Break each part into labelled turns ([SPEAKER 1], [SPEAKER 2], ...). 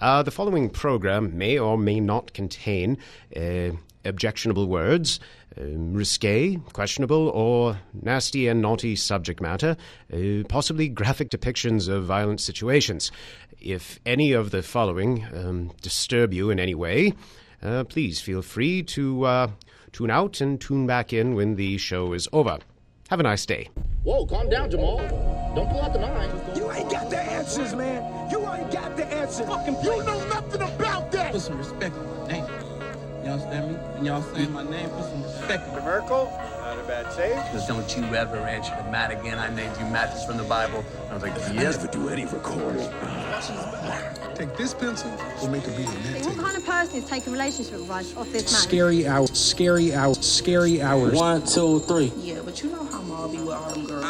[SPEAKER 1] The following program may or may not contain objectionable words, risque, questionable, or nasty and naughty subject matter, possibly graphic depictions of violent situations. If any of the following disturb you in any way, please feel free to tune out and tune back in when the show is over. Have a nice day.
[SPEAKER 2] Whoa, calm down, Jamal. Don't pull out the knife.
[SPEAKER 3] You ain't got the answers, man. You ain't got the answers. You know nothing about that.
[SPEAKER 4] Put some respect on my name. You understand me? When y'all saying my name, put some respect on
[SPEAKER 5] Mr. Merkel, not a bad save.
[SPEAKER 6] Because don't you ever answer to Matt again. I named you Matt from the Bible. I was like, yes.
[SPEAKER 3] I never do any recording.
[SPEAKER 7] Take this pencil, we'll make a beat in that.
[SPEAKER 8] What kind of person is taking relationship advice off this man?
[SPEAKER 7] Scary hours, scary hours, scary hours.
[SPEAKER 4] 1, 2, 3.
[SPEAKER 9] Yeah, but you know how Maul be with all them girls.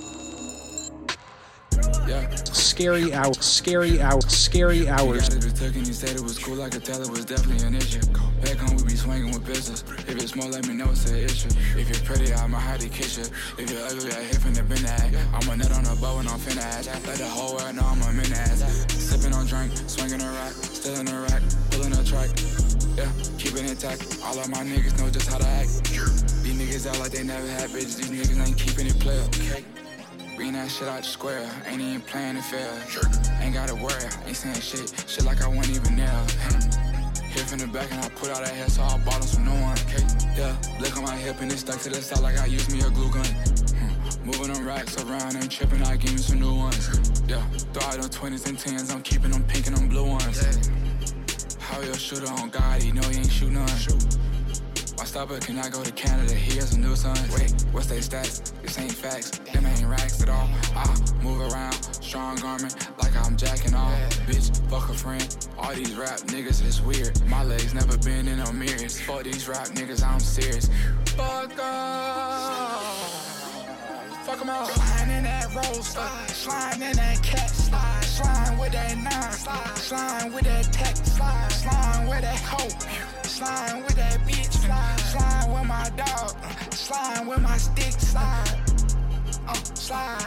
[SPEAKER 4] Yeah.
[SPEAKER 7] Scary hours, scary hours, scary hours.
[SPEAKER 10] Got it took and you said it was cool, I could tell it was definitely an issue. Back home we be swinging with business. If it's small, let me know it's an issue. If you're pretty, I'ma hide the kitchen. If you're ugly, I hit from the bin ass. I'm a nut on a bow and I'm finna ass. Let the whole world know I'm a min ass. Sipping on drink, swinging a rack, still in a rack, pulling a track. Yeah, keeping it intact. All of my niggas know just how to act. These niggas act like they never had bitches. These niggas ain't keeping it player. Bring that shit out the square, ain't even playing it fair. Ain't gotta worry, ain't saying shit like I wasn't even there. Hit from the back and I put out that hair, so I bought them some new one. Yeah, look on my hip and it stuck to the side like I used me a glue gun. Moving them racks around, ain't tripping, I give me some new ones. Yeah, throw out them 20s and 10s, I'm keeping them pink and them blue ones. How you a shooter on God, he know he ain't shoot none. My stopper, can I go to Canada? He has a new son. Wait, what's they stats? This ain't facts, them ain't racks at all. I move around, strong garment, like I'm jacking off. Bitch, fuck a friend. All these rap niggas is weird. My legs never been in no mirrors. Fuck these rap niggas, I'm serious. Fuck off. Fuck them all. Sliding in that roadster, sliding in that cat, sliding with that nine, sliding with that tech, sliding with that coat, sliding with that bitch, sliding with my dog, sliding with my stick, slide, slide,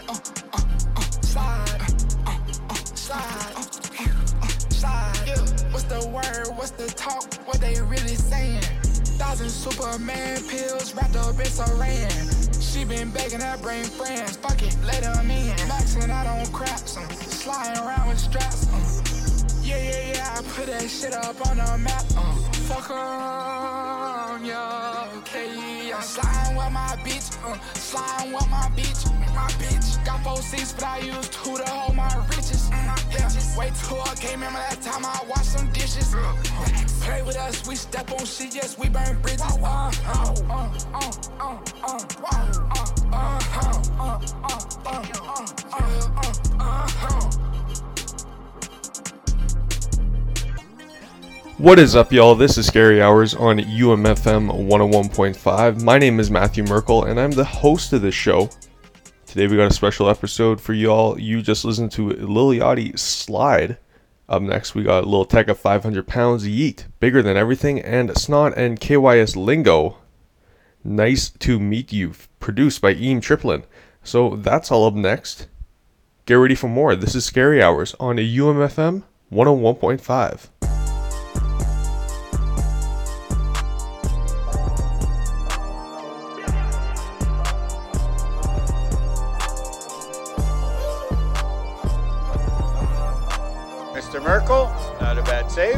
[SPEAKER 10] yeah. What's the word? What's the talk? What they really saying? 1,000 Superman pills wrapped up in saran. She been begging her brain friends, fuck it, let them in. Maxing out on craps, sliding around with straps. Yeah, I put that shit up on the map. Fuck on, yeah, okay. I'm sliding with my bitch, sliding with my bitch. Got 4 seats, but I use 2 to hold my riches. Yeah, wait till I came in that time I washed some dishes. Play with us, we step on shit, yes, we burn bridges.
[SPEAKER 11] What is up, y'all? This is Scary Hours on UMFM 101.5. My name is Matthew Merkel, and I'm the host of this show. Today we got a special episode for y'all. You just listened to Lil Yachty Slide. Up next, we got Lil Tecca 500 Pounds Yeet, Bigger Than Everything, and Snot and KYS Lingo. Nice to Meet You, produced by Eam Triplin. So that's all up next. Get ready for more. This is Scary Hours on UMFM 101.5.
[SPEAKER 5] Mr. Merkel, not a bad save.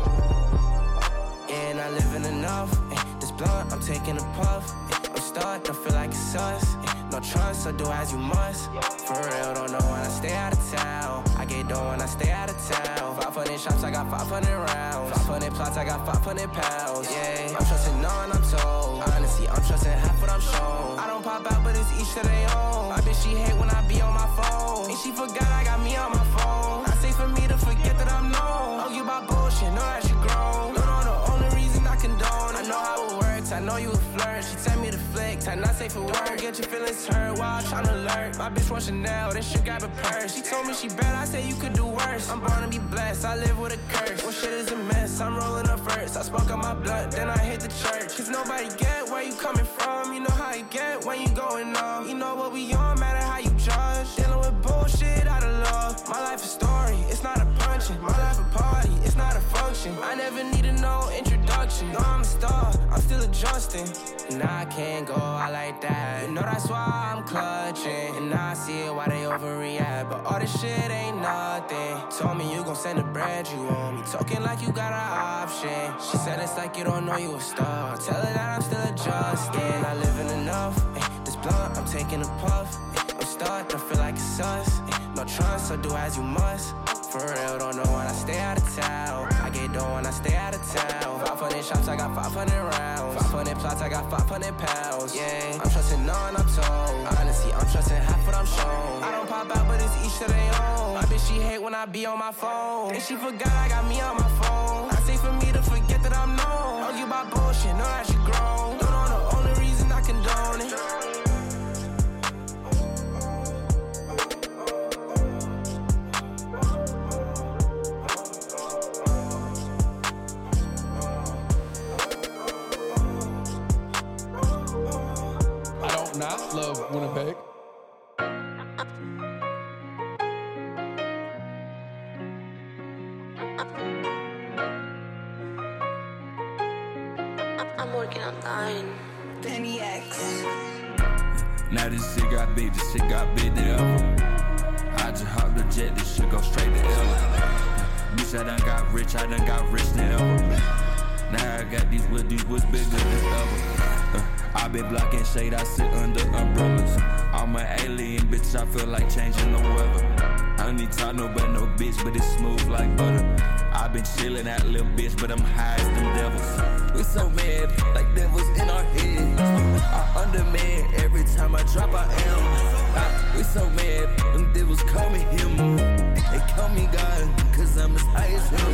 [SPEAKER 12] And I live in enough. This blunt, I'm taking a puff. I'm starting to feel like it's us. No trust, so do as you must. For real, don't know when I stay out of town. I get dough when I stay out of town. 500 shots, I got 500 rounds. 500 plots, I got 500 pounds. Yeah, I'm trusting none, I'm told. Honestly, I'm trusting half what I'm shown. I don't pop out, but it's each to their own. My bitch, she hate when I be on my phone. And she forgot I got me on my phone. I say for me to forget that I'm known. Argue about bullshit, know that she grown. No, the only reason I condone. I know how it works, I know you a flirt. She tell me to flex, I not safe for work. Get your feelings hurt while I'm tryna alert. My bitch want Chanel, then she grab a purse. She told me she bad, I said you could do worse. I'm born to be blessed, I live with a curse. Well, shit is a mess, I'm rolling up first. I smoke on my blunt, then I hit the church. Cause nobody get where you coming from. You know how you get when you going off. You know what we on, matter how you judge. Dealing with bullshit out of love. My life a story, it's not a punching. My life a party, production. I never needed no introduction. No, I'm a star, I'm still adjusting. And I can't go out like that. You know that's why I'm clutching. And I see it why they overreact. But all this shit ain't nothing. Told me you gon' send the bread, you owe me. Talking like you got an option. She said it's like you don't know you a star. Tell her that I'm still adjusting. Not living enough. This blunt, I'm taking a puff. I'm stuck, don't feel like it's us. No trust, so do as you must. For real, don't know when I stay out of town. I get dough when I stay out of town. 500 shots, I got 500 rounds. 500 plots, I got 500 pounds. Yeah, I'm trusting none, I'm told. Honestly, I'm trusting half what I'm shown. I don't pop out, but it's each to their own. My bitch, she hate when I be on my phone. And she forgot I got me on my phone. I say for me to forget that I'm known. Argue about bullshit, know that you grown. Don't know the only reason I condone it.
[SPEAKER 13] Not love Winnipeg.
[SPEAKER 9] I'm working on mine. Danny X.
[SPEAKER 10] Now this shit got big, this shit got big than ever. I just hopped the jet, this shit go straight to Ella. Bitch, I done got rich than ever. Now I got these woods bigger than ever. I been blocking shade, I sit under umbrellas. I'm an alien, bitch, I feel like changing the weather. I don't need talk no bitch, but it's smooth like butter. I been chillin' that little bitch, but I'm high as them devils. We so mad, like devils in our heads. I underman, every time I drop I am. We so mad, them devils call me him. They call me God, cause I'm as high as him.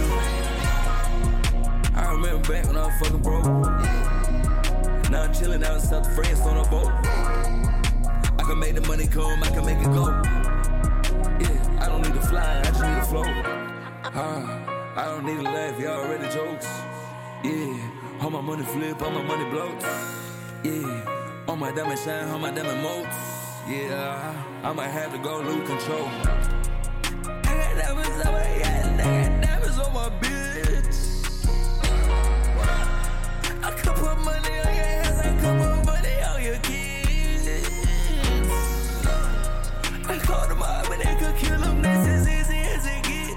[SPEAKER 10] I remember back when I was fucking broke. Now I'm chillin' out in South France on a boat. I can make the money come, I can make it go. Yeah, I don't need to fly, I just need to float. I don't need to laugh, y'all already jokes. Yeah, all my money flip, all my money bloats. Yeah, all my diamond shine, all my diamond motes. Yeah, I might have to go lose control. I got diamonds on my yacht, I got diamonds on my bitch. I could put money on your hands, I could put money on your kids. I called them up, but they could kill them, that's as easy as it get.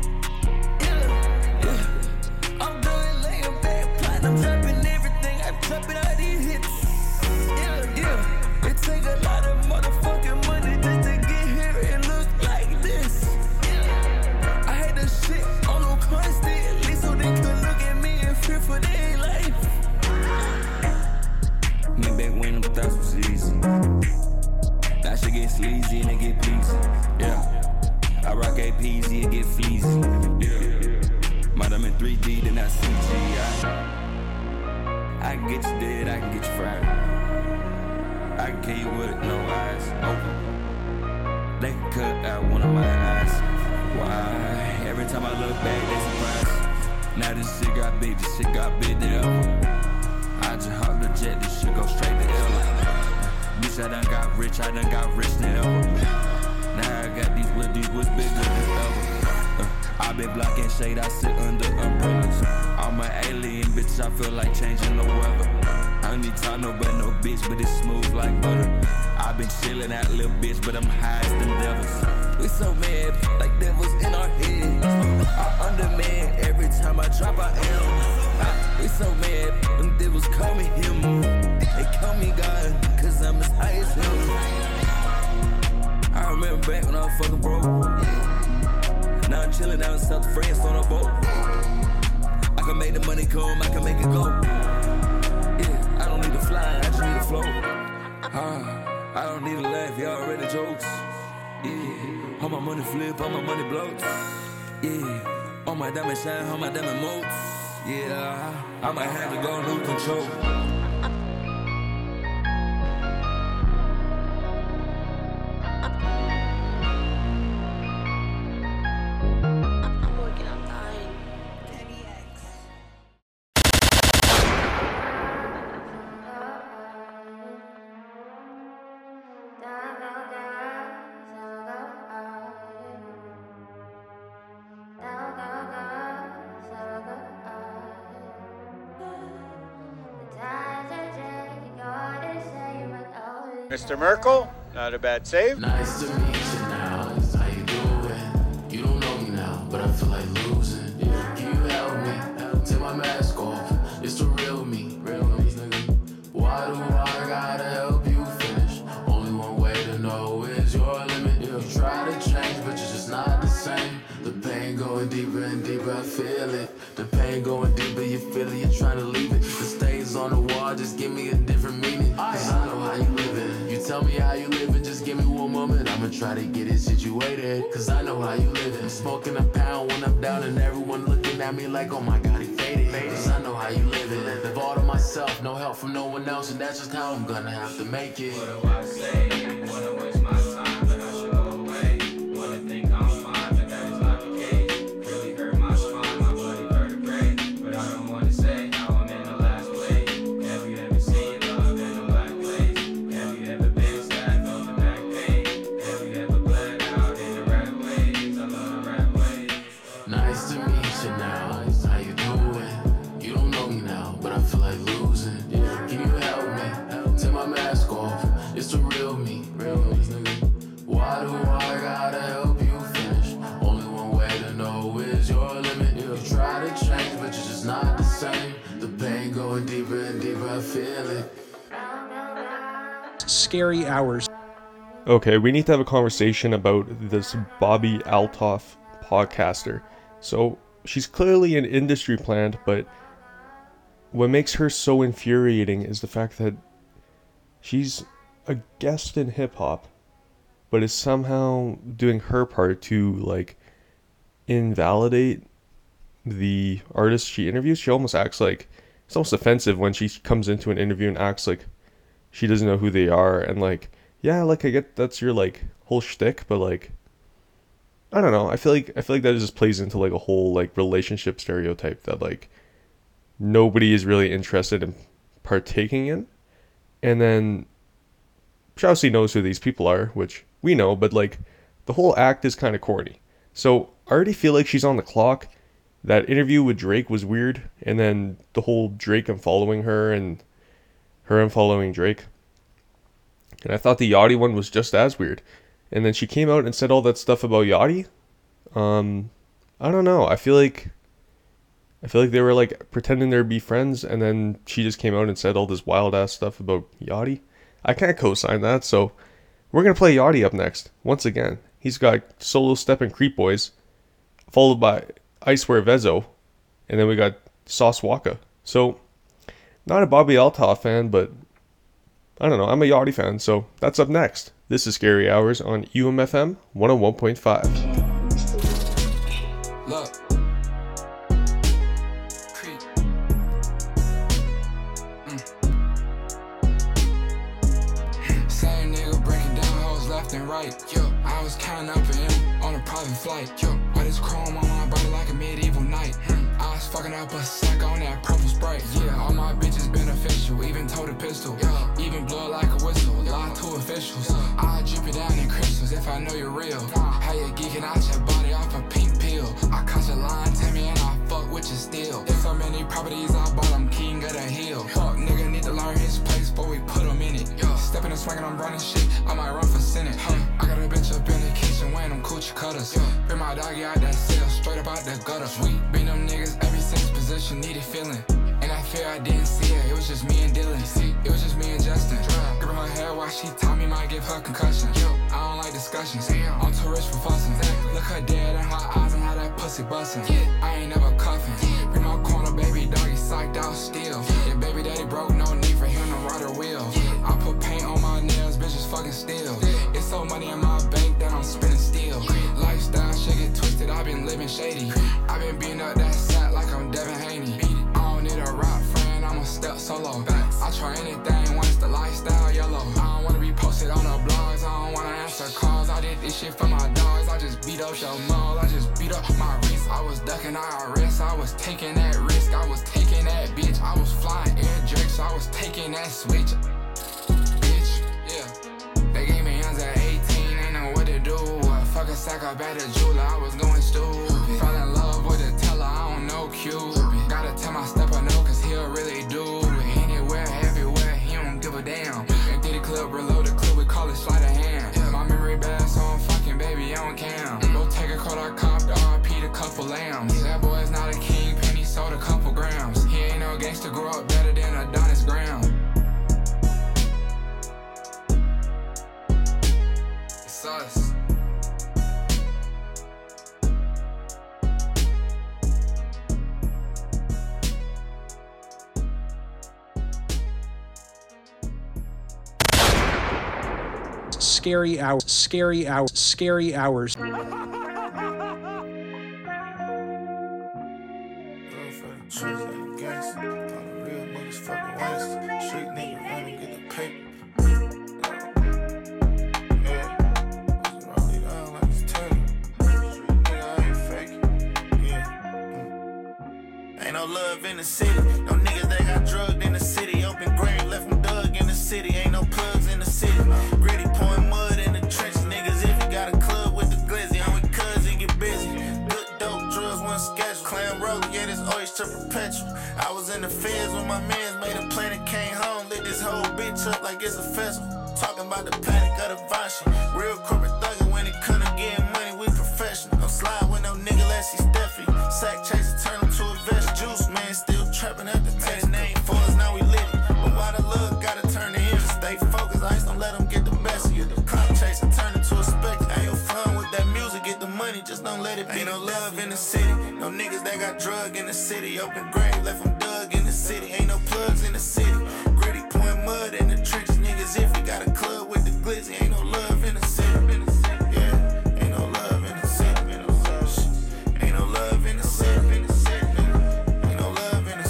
[SPEAKER 10] Yeah. I'm doing laying back, plotting, I'm dropping everything, I'm dropping all these hits. Yeah. It take a lot of motherfucking money just to get here and look like this. I had the shit on no constantly so they could look at me and fear for their life. Me back when them thoughts was easy. Now shit get sleazy and it get pleasy. Yeah, I rock APZ, it get fleazy. Yeah, might I'm in 3D, then I CGI. I can get you dead, I can get you fried. I can kill you with no eyes open. They can cut out one of my eyes. Why? Every time I look back, they surprised. Now this shit got big than ever. I just hopped the jet, this shit go straight to Ella. Bitch, I done got rich than ever. Now I got these woods bigger than ever. I been blocking shade, I sit under umbrellas. I'm an alien, bitch, I feel like changing the weather. I don't need talk no bitch, but it's smooth like butter. I been chillin' that little bitch, but I'm high as them devils. We so mad, like devils in our heads. I underman, every time I drop I am. We so mad, them devils call me him. They call me God, cause I'm as high as him. I remember back when I was fucking broke. Now I'm chillin' out in South France on a boat. I can make the money come, I can make it go. Yeah, I don't need to fly, I just need to float. I don't need to laugh, y'all already jokes. Yeah, all my money flip, all my money bloats. Yeah, all my diamond shine, all my diamond motes. Yeah, I might have to go lose control.
[SPEAKER 14] Go, go, go, so go.
[SPEAKER 5] Mr. Merkel, not a bad save.
[SPEAKER 14] Nice to meet you now. How you doing? You don't know me now, but I feel like losing. Yeah. Can you help me? Take my mask off. It's the real me. Real me, nigga. Why do I gotta help you finish? Only one way to know is your limit. You try to change, but you're just not the same. The pain going deeper and deeper, I feel it. The pain going deeper, you feel it, you're trying to leave it. The stains on the wall, just give me a different meaning. Cause I know how you living. You tell me how you living, just give me one moment. I'ma try to get it situated. Cause I know how you living. Smoking a pound when I'm down and everyone looking at me like, oh my god, he faded. Cause I know how you living. Live all to myself, no help from no one else. And that's just how I'm gonna have to make it.
[SPEAKER 15] What do I say? Wanna waste my time, but I should go away. Wanna think I'm fine, but that is not the case. Really hurt my spine, my bloody vertebrae. But I don't wanna say how I'm in the last place. Have you ever seen love in a black place? Have you ever been sad, felt the back pain? Have you ever bled out in the rat ways? I love the rat ways.
[SPEAKER 14] Nice to meet you now. How you doing? You don't know me now, but I feel like losing. Yeah. Can you help me? Take my mask off. It's the real me. Real me, nigga. Why do I gotta help you finish? Only one way to know is your limit. You try to change, but you're just not the same. The pain going deeper and deeper, I feel it.
[SPEAKER 16] Scary Hours.
[SPEAKER 11] Okay, we need to have a conversation about this Bobbi Althoff podcaster. So, she's clearly an industry plant, but what makes her so infuriating is the fact that she's a guest in hip-hop, but is somehow doing her part to, like, invalidate the artist she interviews. She almost acts like, it's almost offensive when she comes into an interview and acts like she doesn't know who they are, and like, yeah, like, I get that's your, like, whole shtick, but, like, I don't know, I feel like that just plays into, like, a whole, like, relationship stereotype that, like, nobody is really interested in partaking in. And then she obviously knows who these people are, which we know, but, like, the whole act is kind of corny. So I already feel like she's on the clock. That interview with Drake was weird, and then the whole Drake unfollowing her and her unfollowing Drake. And I thought the Yachty one was just as weird. And then she came out and said all that stuff about Yachty. I don't know. I feel like they were, like, pretending they'd be friends, and then she just came out and said all this wild ass stuff about Yachty. I can't co-sign that, so we're gonna play Yachty up next. Once again, he's got Solo Step and Creep Boys, followed by I Swear Vezo, and then we got Sauce Waka. So, not a Bobbi Althoff fan, but I don't know, I'm a Yachty fan, so that's up next. This is Scary Hours on UMFM 101.5.
[SPEAKER 10] Look. Creep. Same nigga breaking down hoes left and right. Yo, I was counting up for him on a private flight. Yo, I just chrome on my body like a medieval knight. I was fucking up a sack on that purple Sprite. Yeah, all my bitches beneficial, even told a pistol. Even blow like a whistle, lie to officials. I drip it down in crystals if I know you're real. How you geeking out your body off a pink pill? I caught your line, tell me, and I fuck with you still. There's so many properties I bought, I'm king of the hill. Fuck nigga need to learn his place before we put him in it. Stepping and swinging, I'm running shit, I might run for Senate. I got a bitch up in the kitchen wearing them coochie cutters. Bring my doggy out that cell, straight up out the gutter. We been them niggas every since position, needed feeling. And I fear I didn't see her, it was just me and Dylan. It was just me and Justin. Grip her hair while she taught me might give her concussion. I don't like discussions, I'm too rich for fussing. Look her dead in her eyes and how that pussy bustin'. I ain't never cuffin'. Bring my corner, baby doggy psyched out still. Yeah, baby daddy broke, no need for him to ride a wheel. I put paint on my nails, bitches fucking still. It's so money in my bank that I'm spinning steel. Lifestyle shit get twisted, I've been living shady. I've been beating up that sack like I'm Devin Haney. I don't need a rock friend, I'ma step solo. I try anything once the lifestyle yellow. I don't wanna be posted on the blogs, I don't wanna answer calls. I did this shit for my dogs, I just beat up your mall. I just beat up my wrist, I was ducking IRS. I was taking that risk, I was taking that bitch. I was flying air drakes, I was taking that switch. Bitch, yeah. They gave me hands at 18, ain't know what to do. Fuck a sack up at the jeweler, I was going stupid. Fell in love with a teller, I don't know Q. Gotta tell my stepper no, cause he'll really do. Anywhere, everywhere, he don't give a damn. Empty the clip, reload the clip. to grow up better than Adonis Graham. It's us.
[SPEAKER 16] Scary hours, scary hours, scary hours.
[SPEAKER 17] Ain't no love in the city. No niggas that got drugged in the city. Open grave, left them dug in the city. Ain't no plugs in the city. Gritty pouring mud in the trenches. Niggas, if you got a club with the glizzy, I'm with cuz and get busy. Good dope, drugs, one schedule. Clam roll, yeah, this oyster perpetual. I was in the feds when my mans made a plan and came home. Lit this whole bitch up like it's a festival. Talking about the panic of the Vashi. Real corporate thuggin' when it come to getting money, we professional. Don't slide with no nigga less he Steffi. Sack chaser, turn him to a vest. Juice, man, still trapping at the test. Name for us, now we lit. But why the love gotta turn to him? Stay focused, ice don't let them get the best of you. The clout chaser, turn it to a spectre. Ain't no fun with that music, get the money, just don't let it be. Ain't no love in the city. No niggas that got drug in the city. Open grave, left them dug in the city. Ain't no plugs in the city. Gritty pouring mud in the trenches. Niggas, if you got a club with the glizzy, ain't no love in the city. Yeah, ain't no love in the city. Ain't no love in the city. Ain't no love in the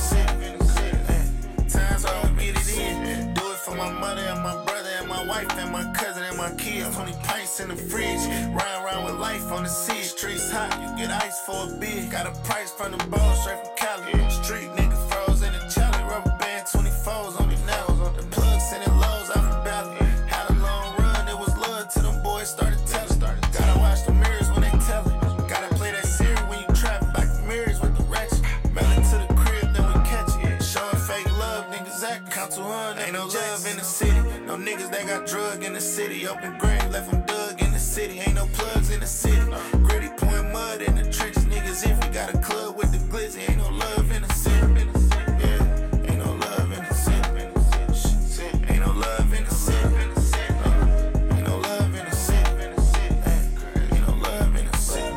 [SPEAKER 17] city. Times I don't get it in. Do it for my mother and my brother and my wife and my cousin and my kids. 20 pints in the fridge. Ride around with life on the sea. Streets hot, you get ice for a bid. Got a price from the ball straight from Cali. Street nigga froze in the challenge. Rubber band 24s on me now. The plug sending lows out from Bally. Had a long run, it was love till them boys started telling. Gotta watch the mirrors when they tell it. Gotta play that series when you trap back the mirrors with the ratchet. Mail it to the crib, then we catch it. Showing fake love, niggas act. Count to 100, ain't no love in the city. No niggas that got drug in the city. Open grave, left them dug in the city. Ain't no plugs in the city. Gritty pouring mud in the trenches. Niggas, if you got a club with the glizzy, ain't no love in the city. Yeah, ain't no love in the city. Ain't no love in the city. Ain't no love in the city. Ain't no love in the city.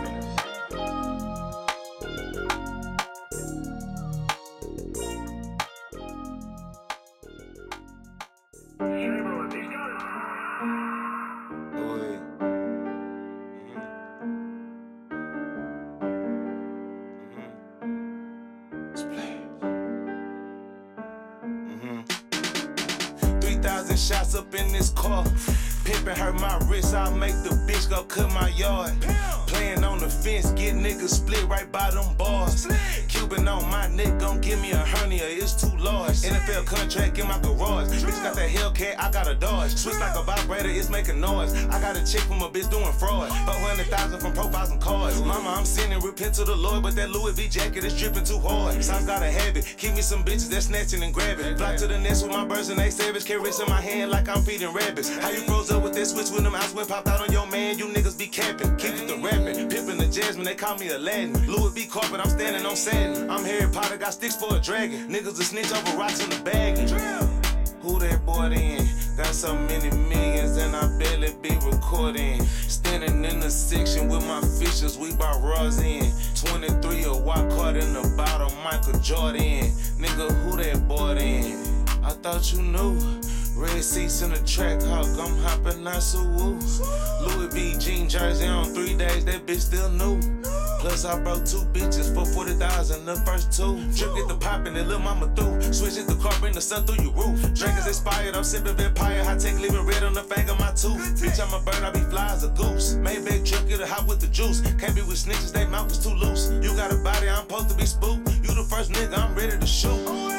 [SPEAKER 17] Shots up in this car. Pimpin' hurt my wrist, I'll make the bitch go cut my yard. Playing on the fence, get niggas split right by them bars. Cuban on my neck, gon' give me a hernia, it's too large. NFL contract in my garage. Bitch got that Hellcat, I got a Dodge. Switch like a vibrator, it's making noise. I got a check from a bitch doing fraud. 400,000 from profiles and cards. Mama, I'm sinning, repent to the Lord, but that Louis V jacket is dripping too hard. South got a habit, keep me some bitches that snatching and grabbing. Fly to the nest with my birds and they savage. Carrots in my hand like I'm feeding rabbits. How you froze up with that switch when them eyes went popped out on your man? You niggas be camping, keep it the rapping. Pimpin' the Jasmine, they call me Aladdin. Louis V carpet, I'm standing on satin. I'm Harry Potter, got sticks for a dragon. Niggas a snitch over rocks in the bag. Who that boy then? Got so many millions and I barely be recording. Standing in the section with my fishes, we bout raws in. 23 a white card in the bottom, Michael Jordan. Nigga, who that boy then? I thought you knew. Red seats in the track hawk, I'm hopping out so woo. Louis V jean jersey on 3 days, that bitch still new. Plus I broke 2 bitches for 40,000 the first 2. Drip get the poppin' and lil' mama through. Switch hit the car, bring the sun through your roof. Drink is expired, I'm sippin' vampire. High tech living red on the fang of my tooth. Bitch, I'm a bird, I be fly as a goose. Maybach truck, get a hop with the juice. Can't be with snitches, they mouth is too loose. You got a body, I'm supposed to be spooked. You the first nigga, I'm ready to shoot.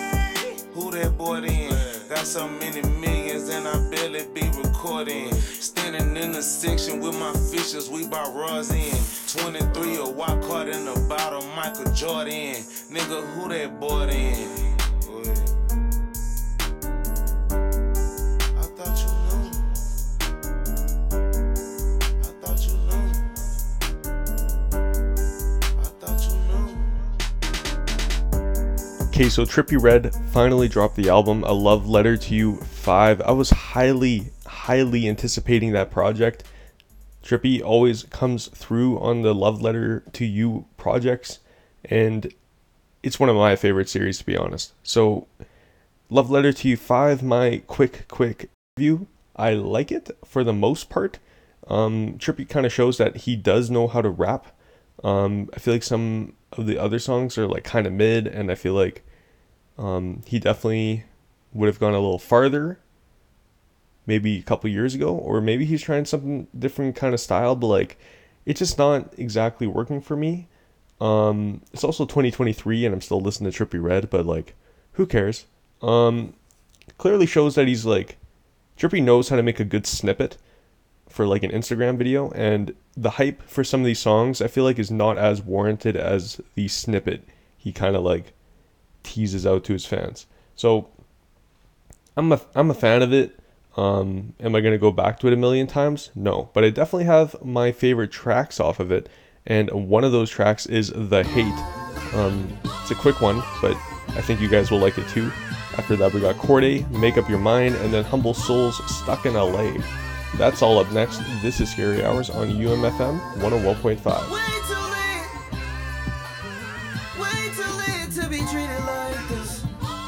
[SPEAKER 17] Who that boy then? Got so many millions and I barely be recording. Standing in the section with my fishes, we bout raws in. 23 a white card in the bottom, Michael Jordan. Nigga, who that boy then?
[SPEAKER 11] Okay, so Trippie Redd finally dropped the album, A Love Letter to You 5. I was highly anticipating that project. Trippie always comes through on the Love Letter to You projects, and it's one of my favorite series, to be honest. So, Love Letter to You 5, my quick review. I like it for the most part. Trippie kind of shows that he does know how to rap. I feel like some of the other songs are like kind of mid, and I feel like he definitely would have gone a little farther maybe a couple years ago, or maybe he's trying something different kind of style, but like it's just not exactly working for me. It's also 2023 and I'm still listening to Trippie Redd, but like who cares? Clearly shows that he's like, Trippie knows how to make a good snippet for like an Instagram video, and the hype for some of these songs I feel like is not as warranted as the snippet he kind of like teases out to his fans. So I'm a fan of it. Am I going to go back to it a million times? No, but I definitely have my favorite tracks off of it, and one of those tracks is The Hate. It's a quick one, but I think you guys will like it too. After that we got Cordae, Make Up Your Mind, and then Humble Souls, Stuck in LA. That's all up next. This is Scary Hours on UMFM 101.5.
[SPEAKER 12] Way too late to be treated like this.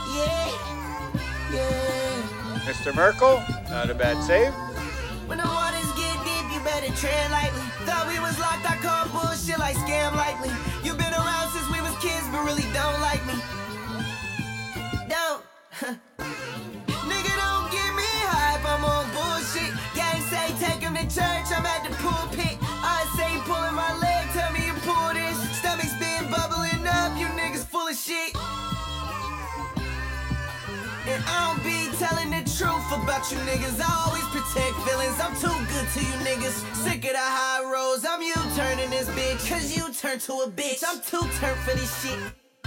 [SPEAKER 5] Mr. Merkel, not a bad save.
[SPEAKER 12] When the waters get deep, you better tread lightly. Thought we was locked, I call bullshit like scam likely. You been around since we was kids, but really don't like me. Don't. Nigga, don't get me hype, I'm on bullshit. Gang say take him to church, I'm at the pulpit. I say pulling my leg, tell me you pull this. Stomach's been bubbling up, you niggas full of shit. And I don't be telling the truth about you niggas. I always protect feelings. I'm too good to you niggas. Sick of the high roads. I'm U-turning this bitch. Cause you turned to a bitch. I'm too turned for this shit.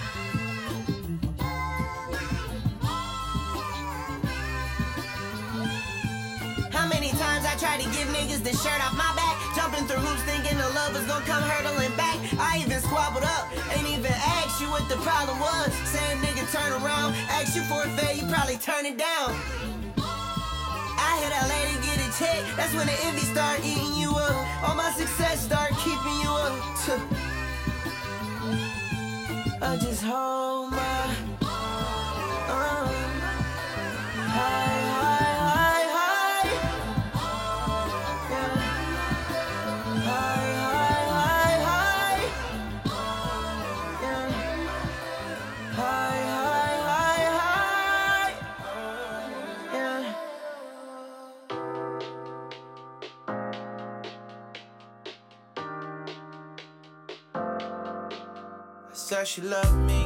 [SPEAKER 12] How many times I tried to give niggas the shirt off my back? Jumping through hoops thinking the love was gonna come hurtling back. I even squabbled up, ain't even asked you what the problem was. Same nigga turn around, ask you for a fare, you probably turn it down. I hear that lady get a check, that's when the envy start eating you up. All my success start keeping you up. I just hold my high. Said she love me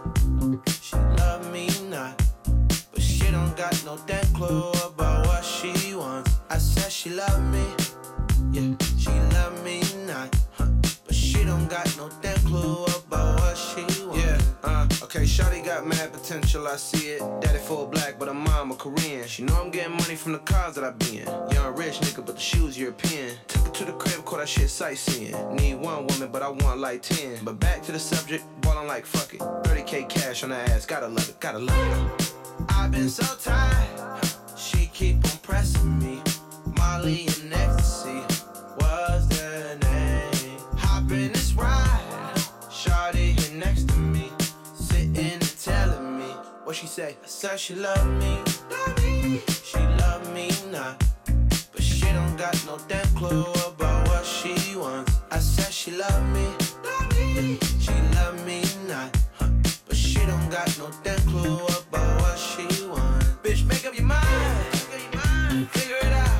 [SPEAKER 12] not, but she don't got no damn clue about what she wants. I said she love me, yeah, she love me not, but she don't got no damn clue about what she wants. Yeah, okay, shawty got mad potential, I see it. Daddy full black, but her mom a Korean. She know I'm getting money from the cars that I be in. Young rich nigga, but the shoes European. Took her to the crib, caught that shit sightseeing. Need one woman, but I want like 10. But back to the subject, ballin' like fuck it. 30K cash on her ass, gotta love it, gotta love it. I've been so tired, she keep on pressing me. Molly and ecstasy was the name. Hop in this ride, shawty here next to me, sitting and telling me what she say. I said she love me, she love me not, but she don't got no damn clue about what she wants. I said she love me, she love me not, but she don't got no damn clue about what she wants. Bitch, make up your mind, figure it out.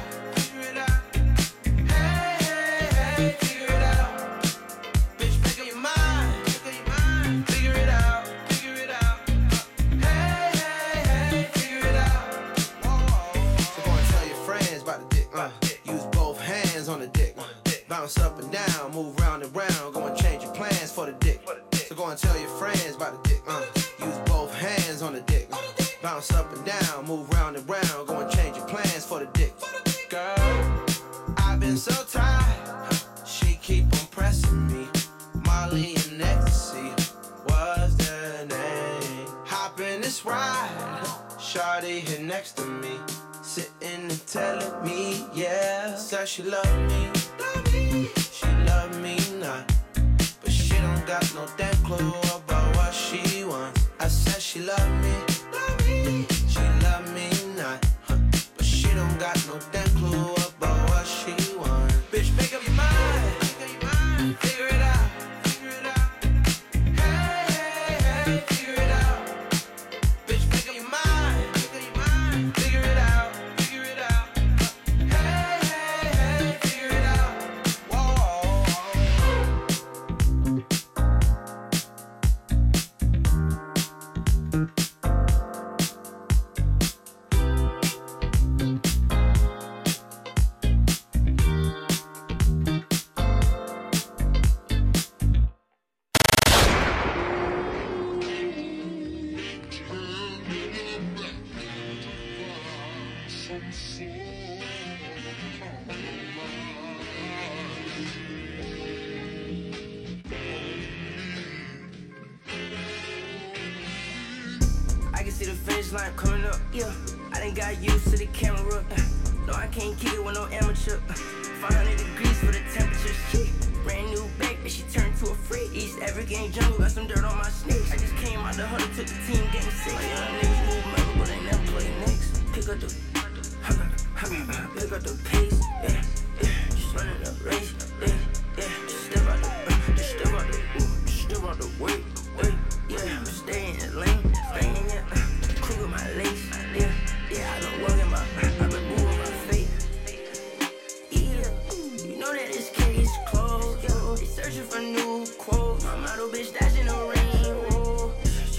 [SPEAKER 12] Hey, figure it out. Bitch, make up your mind, figure it out. Hey, figure it out. So go and tell your friends about the dick, use both hands on the dick. Bounce up and down, move round and round, go and change your plans for the dick. So go and tell your friends about the dick, use both hands on the dick. Bounce up and down, move round and round, go and change your plans for the dick. Girl, I've been so tired, she keep on pressing me. Molly and ecstasy was the name. shawty here next to me, sitting and telling me, yeah, said she love me, she love me not, but she don't got no damn clue about what she wants. I said she love me, she love me not, but she don't got no damn clue about what she wants. Bitch, make up your mind, figure it out. I can see the finish line coming up, yeah. I done got used to the camera, no, I can't kick it with no amateur. 500 degrees for the temperature, shit. Brand new bag, and she turned to a freak. East African jungle, got some dirt on my sneaks. I just came out the huddle, took the team, game 6. My young niggas move metal, but they never play next. Pick up the pace, yeah, yeah. Just running the race, yeah, yeah. Just step out the way, yeah. I'm staying in lane, yeah. Crew with my lace, yeah, yeah. I don't work in my, I've been moving my face, yeah. You know that this case closed, yo. They searching for new quotes. My model bitch dashing the rain, whoa.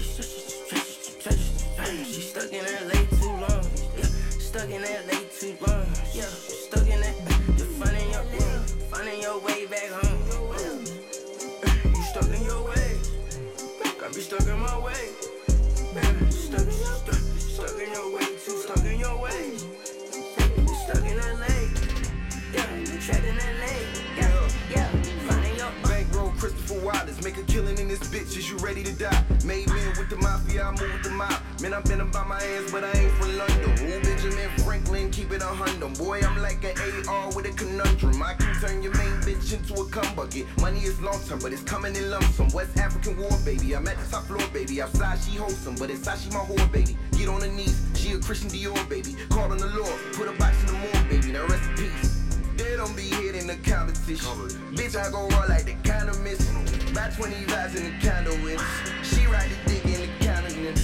[SPEAKER 12] She stuck in LA too long, yeah. Stuck in LA too long, yeah. Stuck in that, you're finding your way back home. You stuck in your way, got me stuck in my way. Stuck in your way, too stuck in your way. Stuck in LA, yeah. Trapped in LA, yeah. Finding your
[SPEAKER 18] bankroll, Christopher Wallace, make a killing in this bitch. Is you ready to die? Made men with the mafia, I move with the mob. Man, I've been about my ass, but I ain't from London. Ooh, Benjamin Franklin, keep it 100. Boy, I'm like an AR with a conundrum. I can turn your main bitch into a cum bucket. Money is long term, but it's coming in lump sum. West African war, baby. I'm at the top floor, baby. Outside, she wholesome, but inside, she my whore, baby. Get on her knees, she a Christian Dior, baby. Call on the Lord, put a box in the morgue, baby. Now rest in peace. They don't be hitting the competition. Bitch, I go raw like the kind of miss. About 20 vibes in the condo with. She ride the dick in the countenance.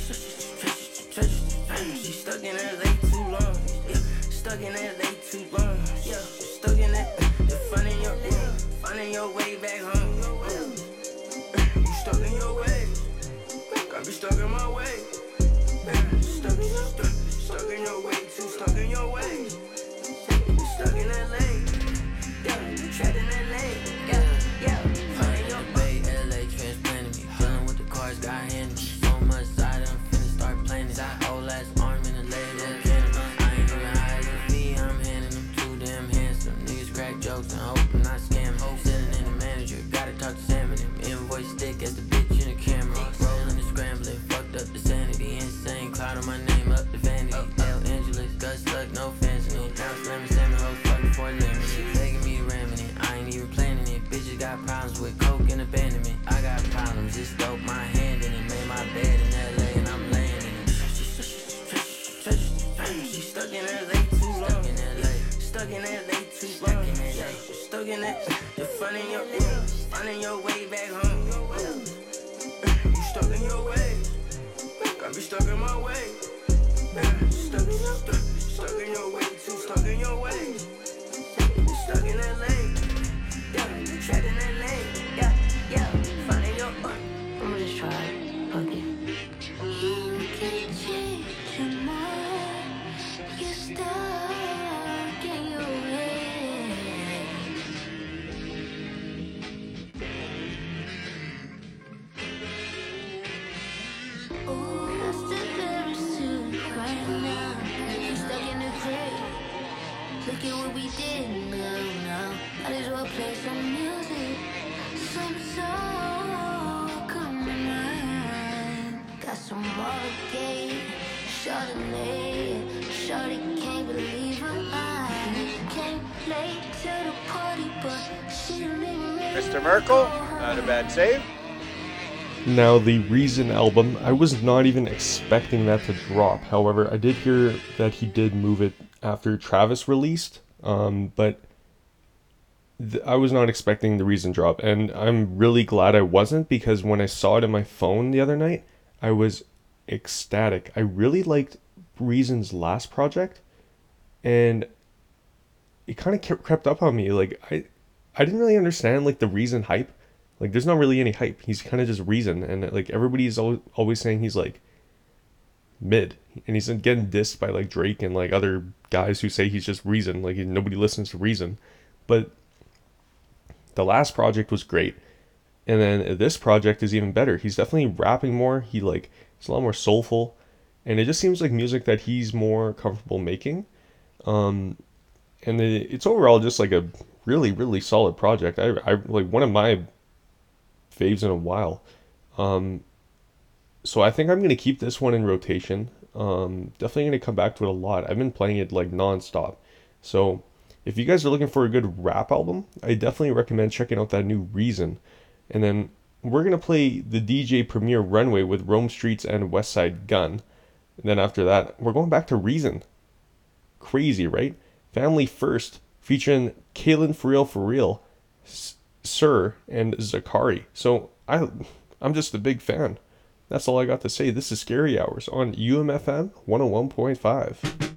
[SPEAKER 12] She stuck in LA too long, yeah. Stuck in LA too long, yeah. Stuck in that, you're finding your way back home. You stuck in your way, got me stuck in my way. Stuck in your way, too stuck in your way. Stuck in LA, yeah. Trapped in LA, yeah.
[SPEAKER 19] Finding your Bay, LA transplanted me. Dealing with the cars, got handed. So much side, I'm finna start planning. That whole ass arm in the leg, that cannon. I ain't even high as a fee, I'm handing them too damn handsome. Niggas crack jokes and hope I'm not scamming. Sitting in the manager, gotta talk to Sam and him. Invoice stick as the bitch in the camera. Rolling and scrambling, fucked up the sanity. Insane, cloud on my name up the vanity. L. Angeles, gut stuck, no fancy. Now slamming salmon hoes, fucking for a limit. Begging me ramming it, I ain't even planning it. Bitches got problems with coke and abandonment. I got problems, just dope my hand in it. Made my bed in LA and I'm laying in it.
[SPEAKER 12] She stuck in LA too long, stuck in LA too long, yeah. Stuck in that, you're finding your way back home. You stuck in your way, got me stuck in my way. Stuck in your way, too stuck in your way. Stuck in LA, yeah. Trapped in LA, yeah. Finding your
[SPEAKER 9] I'ma just try it. Fuck it. You can't change your mind. You're stuck in your head. Ooh, that's the lyrics to right now. You stuck in the crib. Look at what we did now. Might as well play some music. Some soul coming on. Got some more gay. Chardonnay. Shorty can't believe her eyes. Came late to the party, but she didn't even
[SPEAKER 5] Mr. Merkel, not a bad save.
[SPEAKER 11] Now, the Reason album, I was not even expecting that to drop. However, I did hear that he did move it after Travis released, but I was not expecting the Reason drop, and I'm really glad I wasn't, because when I saw it in my phone the other night, I was ecstatic. I really liked Reason's last project, and it kind of crept up on me. Like, I didn't really understand, like, the Reason hype. Like, there's not really any hype. He's kind of just Reason, and like everybody's always saying he's like mid, and he's getting dissed by like Drake and like other guys who say he's just Reason. Like, nobody listens to Reason. But the last project was great, and then this project is even better. He's definitely rapping more. He's a lot more soulful, and it just seems like music that he's more comfortable making. And it's overall just like a really, really solid project. I like one of my faves in a while. So I think I'm going to keep this one in rotation. Definitely going to come back to it a lot. I've been playing it like non-stop. So if you guys are looking for a good rap album, I definitely recommend checking out that new Reason. And then we're going to play the DJ Premier Runway with Rome Streetz and Westside Gun. And then after that, we're going back to Reason. Crazy, right? Family First, featuring Kalen For Real, Sir, and Zakari. So I'm just a big fan. That's all I got to say. This is Scary Hours on UMFM 101.5.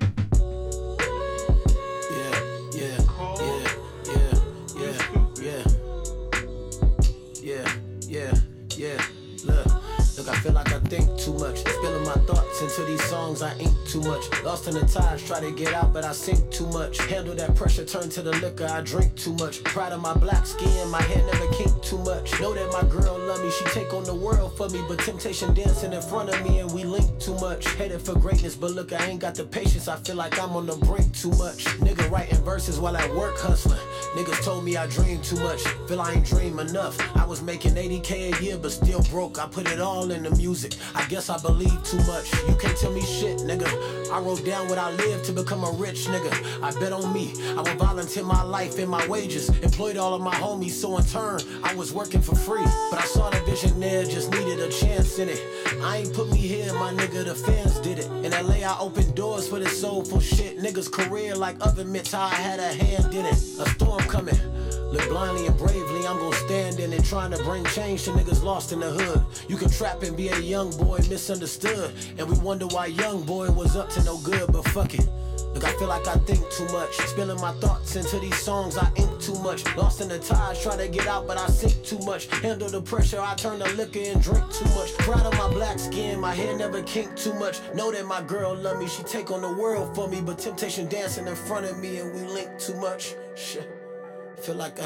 [SPEAKER 20] Into these songs, I ink too much. Lost in the tides, try to get out, but I sink too much. Handle that pressure, turn to the liquor, I drink too much. Proud of my black skin, my head never kink too much. Know that my girl love me, she take on the world for me. But temptation dancing in front of me and we link too much. Headed for greatness, but look, I ain't got the patience. I feel like I'm on the brink too much. Nigga writing verses while at work hustling. Niggas told me I dream too much, feel I ain't dream enough. I was making 80K a year, but still broke. I put it all in the music, I guess I believe too much. You can't tell me shit, nigga. I wrote down what I lived to become a rich nigga. I bet on me, I would volunteer my life and my wages. Employed all of my homies, so in turn, I was working for free. But I saw the vision there, just needed a chance in it. I ain't put me here, my nigga, the fans did it. In LA, I opened doors for this soulful shit. Niggas' career like oven mitts, how I had a hand in it. A storm coming. Look blindly and bravely, I'm gon' stand in it, trying to bring change to niggas lost in the hood. You can trap and be a young boy misunderstood, and we wonder why young boy was up to no good, but fuck it. Look, I feel like I think too much, spilling my thoughts into these songs, I ink too much. Lost in the tides, try to get out, but I sink too much. Handle the pressure, I turn to liquor and drink too much. Proud of my black skin, my hair never kink too much. Know that my girl love me, she take on the world for me, but temptation dancing in front of me and we link too much. Shit. Feel like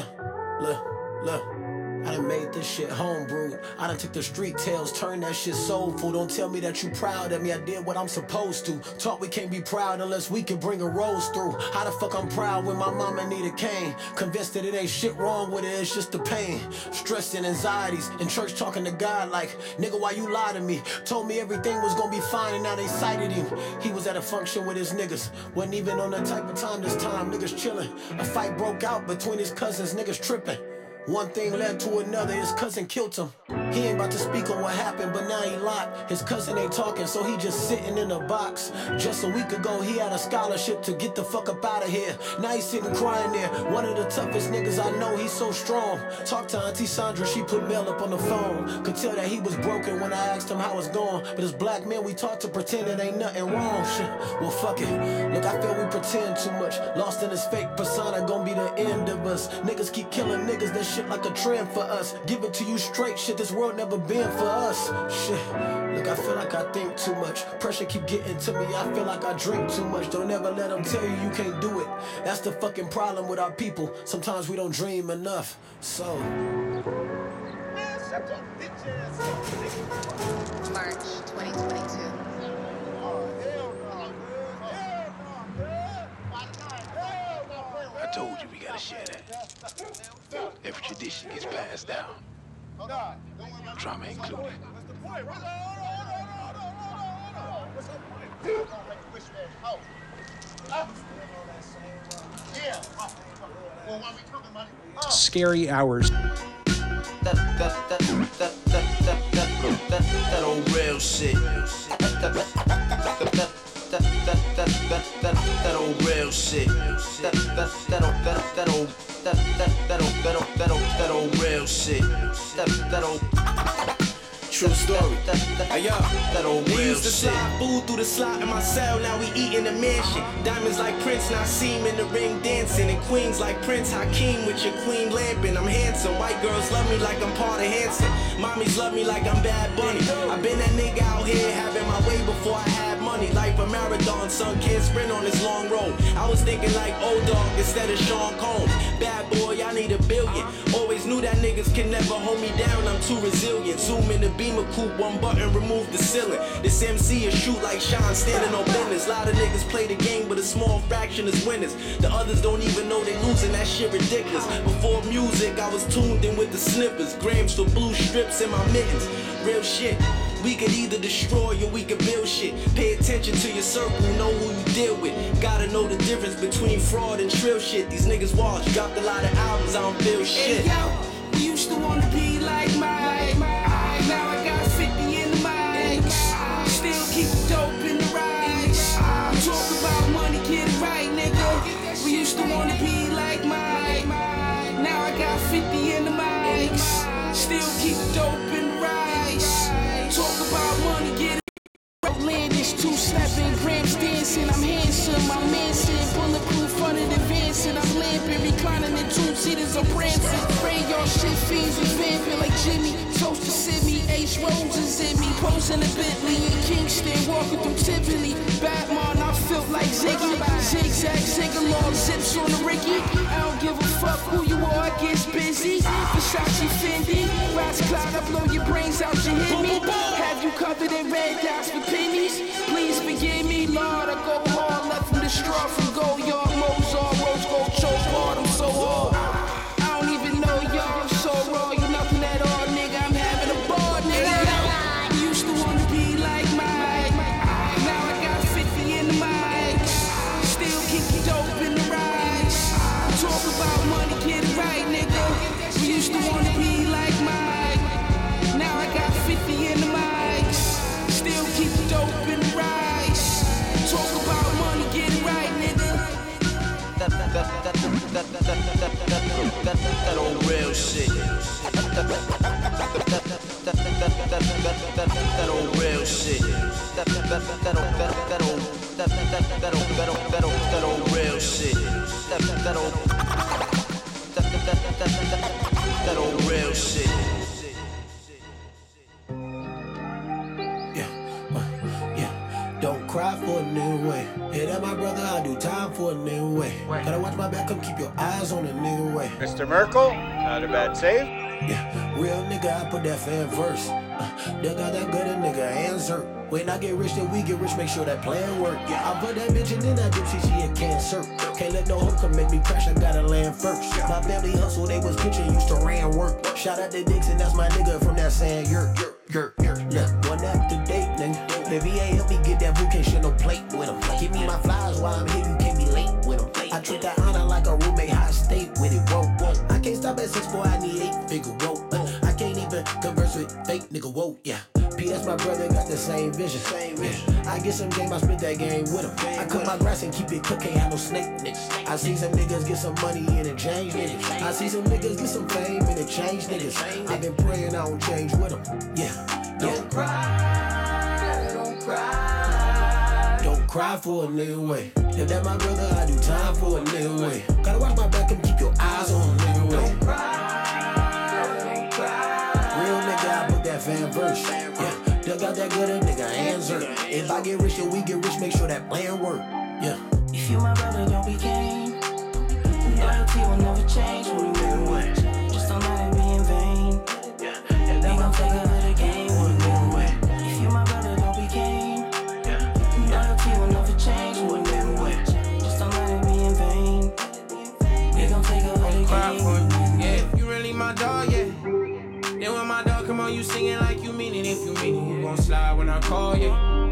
[SPEAKER 20] look, I done made this shit homebrewed. I done took the street tales, turned that shit soulful. Don't tell me that you proud of me, I did what I'm supposed to. Talk we can't be proud unless we can bring a rose through. How the fuck I'm proud when my mama need a cane? Convinced that it ain't shit wrong with it, it's just the pain. Stress and anxieties, in church talking to God like, nigga, why you lie to me? Told me everything was gonna be fine and now they cited him. He was at a function with his niggas, wasn't even on that type of time this time. Niggas chilling, a fight broke out between his cousins, niggas tripping. One thing led to another, his cousin killed him. He ain't about to speak on what happened, but now he locked. His cousin ain't talking, so he just sitting in a box. Just a week ago, he had a scholarship to get the fuck up out of here. Now he's sitting crying there. One of the toughest niggas I know, he's so strong. Talked to Auntie Sandra, she put Mel up on the phone. Could tell that he was broken when I asked him how it's going. But as black men, we talk to pretend it ain't nothing wrong. Shit, well fuck it. Look, I feel we pretend too much. Lost in this fake persona, gonna be the end of us. Niggas keep killing niggas, that shit like a trend for us. Give it to you straight, shit, this world never been for us. Shit, look, I feel like I think too much. Pressure keep getting to me, I feel like I drink too much. Don't ever let them tell you can't do it. That's the fucking problem with our people. Sometimes we don't dream enough, so
[SPEAKER 21] March 2022.
[SPEAKER 22] I told you we gotta share that. Every tradition gets passed down. Drama included.
[SPEAKER 16] Scary hours.
[SPEAKER 12] That old real shit. That old real shit. That old real shit. That old. True story. Hey yo, that old real used to slide food through the slot in my cell. Now we eat in the mansion. Diamonds like Prince, now see him in the ring dancing. And queens like Prince Hakeem with your queen lamping. I'm handsome. White girls love me like I'm part of Hanson. Mommies love me like I'm Bad Bunny. I been that nigga out here having my way before I had money. Life a marathon, son can't sprint on this long road. I was thinking like old dog instead of Sean Combs. Bad boy, I need $1 billion. Always knew that niggas can never hold me down. I'm too resilient. Zoom in the Beamer coupe, one button, remove the ceiling. This MC is shoot like Sean, standing on business. Lot of niggas play the game, but a small fraction is winners. The others don't even know they losing, that shit ridiculous. Before music, I was tuned in with the snippers. Grams for blue strips in my mittens. Real shit. We could either destroy or we could build shit. Pay attention to your circle, know who you deal with. Gotta know the difference between fraud and trill shit. These niggas watch, dropped a lot of albums, I don't feel shit.
[SPEAKER 1] Hey yo, we used to wanna be like Mike. Now I got 50 in the mic. Still keep the dope in the rice. Talk about money, get it right, nigga. We used to wanna be like Mike. Now I got 50 in the mics. Still keep the dope in the rice. Talk about money, get it. Land is 2-stepping, grams dancing. I'm handsome, I'm Manson. Bulletproof, funded, advancing. I'm lamping, reclining in 2-seaters. I'm prancing. Spray y'all shit fiends and vamping like Jimmy. Toast to Sydney, Ace Roses in me. Posing a Bentley in Kingston, walking through Tiffany. Batman, I felt like Ziggy. Zigzag, zig-along, zips on the Ricky. I don't give a fuck who you are, I get busy. Versace, Fendi, Rats Cloud, I blow your brains out, you hear me? Have you covered in red dots for pennies? Please forgive me, Lord, I go hard. Left from the straw from Goyard, Mozart, Rose Gold, choke hard, I'm so hard. I don't even know y'all, I'm so raw, you nothing at all, nigga, I'm having a ball, nigga. We used to wanna be like Mike. Now I got 50 in the mics. Still keep the dope in the rice. Talk about money, get it right, nigga. We used to wanna be like Mike. Now I got 50 in the mics. Still keep the dope in the rice. Talk about money, get it right, nigga.
[SPEAKER 12] That old real shit. That old real shit. That old real shit. That old real shit.
[SPEAKER 20] Don't cry for a nigga way. Yeah, that my brother, I do time for a nigga way. Gotta watch my back, come keep your eyes on a nigga way.
[SPEAKER 5] Mr. Merkel, not a bad save.
[SPEAKER 20] Yeah, real nigga, I put that fan first. They got that good a nigga answer. When I get rich, then we get rich, make sure that plan work. Yeah, I put that bitch in that gypsy, she a cancer. Can't let no hoe come make me crash, I gotta land first. My family hustle, they was pitching, used to ran work. Shout out to Dixon, that's my nigga from that sand yurt. Look, one after date, nigga. The VA help me get that bouquet, shit no plate with him. Give me my flowers while I'm here, you can't be late with him. I treat that honor like a roommate, high state with it, whoa. I can't stop at 6, boy, I need 8 figure, whoa. I can't even converse with fake nigga, whoa, yeah. P, that's my brother, got the same vision. I get some game, I split that game with him. I cut my grass and keep it cooked, can't have no snake, nigga. I see some niggas get some money in exchange, nigga. I see some niggas get some fame in exchange, niggas. I've been praying I don't change with them, yeah. Don't cry, don't cry. Don't cry for a nigga way. If that my brother, I do time for a nigga way. Gotta watch my back and keep your eyes on a nigga way. Don't cry, don't cry. Real nigga, I put that fan first. Yeah, they got that good a nigga answer. If I get rich and we get rich, make sure that plan work. Yeah.
[SPEAKER 1] If you my brother, don't be game. Loyalty will never change when you move away. Just don't let it be in vain. We gon' take over the game when you move away. If you my brother, don't be game. Loyalty will never change when you move away. Just don't let it be in vain. We gon' take over the game.
[SPEAKER 12] Yeah, you really my dog, yeah. Then when my dog come on, you singing like you mean it. If you mean it, you gon' slide when I call, yeah.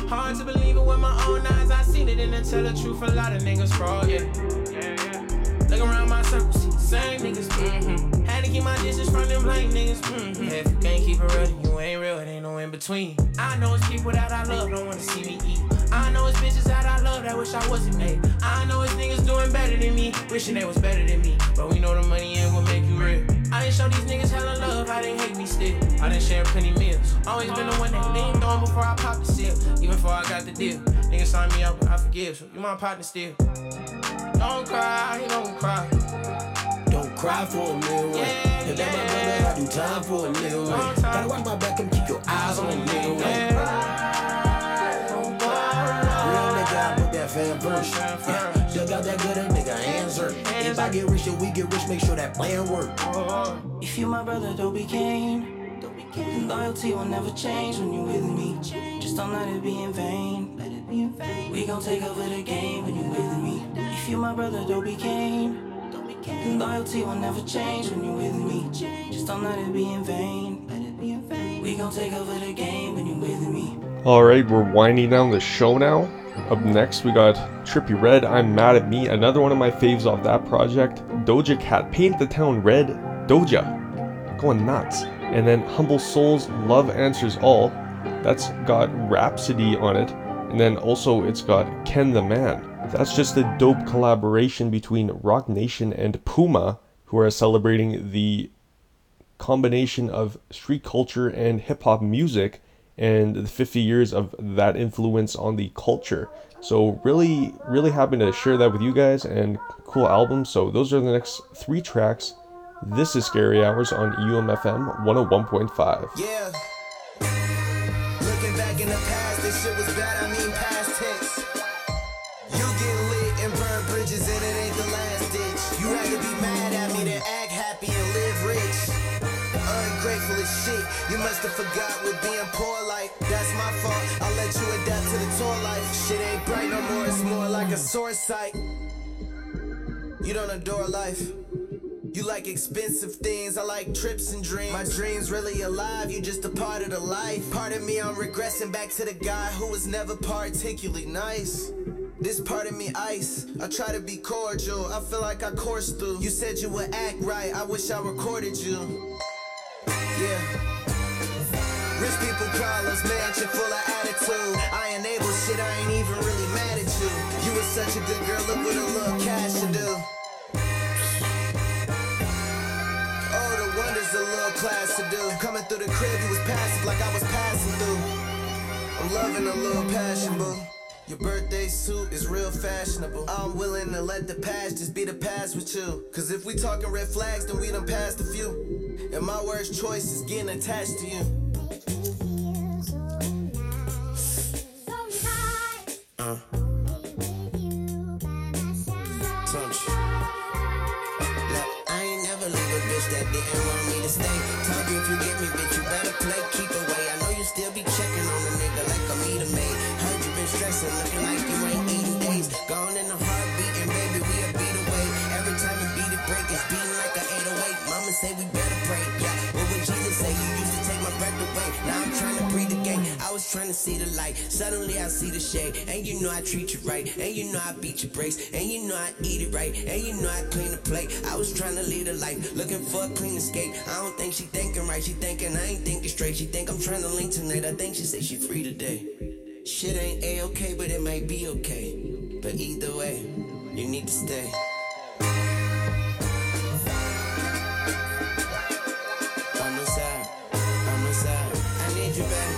[SPEAKER 12] Hard to believe it with my own eyes. I seen it and to tell the truth, a lot of niggas fraud, yeah. Look around my circle, see the same niggas, Had to keep my distance from them lame niggas, If you can't keep it real, then you ain't real, it ain't no in between. I know it's people that I love don't wanna see me eat. I know it's bitches that I love that wish I wasn't made. I know it's niggas doing better than me, wishing they was better than me. But we know the money ain't what make you real. I didn't show these niggas hella love, I didn't hate me still. I didn't share plenty meals. Always been the one that leaned on before I popped the seal. Even before I got the deal. Niggas signed me up, but I forgive, so you my partner still. Don't cry, don't cry.
[SPEAKER 20] Don't cry for a nigga, right? If that my brother, I do time for a nigga, right? Gotta watch my back and keep your eyes on a nigga, right? Real nigga, I put that fan first. Yeah, still got that good, a nigga answer. If I get rich, then we get rich, make sure that plan work.
[SPEAKER 1] If you my brother, don't be Kane. Loyalty will never change when you with me. Just don't let it be in vain. We gon' take over the game when you with me. If you my brother, don't be Kane. Loyalty will never change when you with me. Just don't let it be in vain. We gon' take over the game when you with me.
[SPEAKER 11] Alright, we're winding down the show now. Up next, we got Trippie Redd, I'm Mad at Me, another one of my faves off that project. Doja Cat, Paint the Town Red, Doja, going nuts. And then Humble Souls, Love Answers All, that's got Rhapsody on it. And then also it's got Ken the Man. That's just a dope collaboration between Roc Nation and Puma, who are celebrating the combination of street culture and hip-hop music and the 50 years of that influence on the culture. So really happy to share that with you guys, and cool album. So those are the next 3 tracks. This is Scary Hours on UMFM 101.5.
[SPEAKER 18] Yeah. Looking back in the past, this shit was bad, I mean past tense. You get lit and burn bridges and it ain't the last ditch. You had to be mad at me to act happy and live rich. Ungrateful as shit, you must have forgot what being poor like. That's my fault, I'll let you adapt to the tour life. Shit ain't bright no more, it's more like a sore sight. You don't adore life. You like expensive things, I like trips and dreams. My dreams really alive, you just a part of the life. Part of me, I'm regressing back to the guy who was never particularly nice. This part of me ice, I try to be cordial, I feel like I coursed through. You said you would act right, I wish I recorded you. Yeah. Rich people problems, mansion full of attitude. I enable shit, I ain't even really mad at you. You was such a good girl, look what a little cash to do. Wonders a little class to do. Coming through the crib, you was passive like I was passing through. I'm loving a little passion, boo. Your birthday suit is real fashionable. I'm willing to let the past just be the past with you. Cause if we talking red flags, then we done passed a few. And my worst choice is getting attached to you. That didn't want me to stay. Tell you if you get me, bitch, you better play. Keep away. I know you still be checking on a nigga like a meter maid. Heard you been stressing, looking like you ain't eating days. Gone in a heartbeat, and baby, we a beat away. Every time you beat it, break, it's beating like a 808. Mama say we better pray. Yeah, what would Jesus say? You used to take my breath away. Now I'm trying to breathe again. I was trying to see the light. Suddenly I see the shade. And you know I treat you right. And you know I beat your brakes. And you know I eat it right. And you know I clean the plate. I was trying to lead a life, looking for a clean escape. I don't think she thinking right. She thinking I ain't thinking straight. She think I'm trying to link tonight. I think she say she free today. Shit ain't A-okay, but it might be okay. But either way, you need to stay. I'm inside. I need you back.